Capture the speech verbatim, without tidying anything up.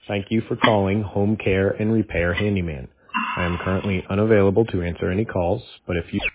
Thank you for calling Home Care and Repair Handyman. I am currently unavailable to answer any calls, but if you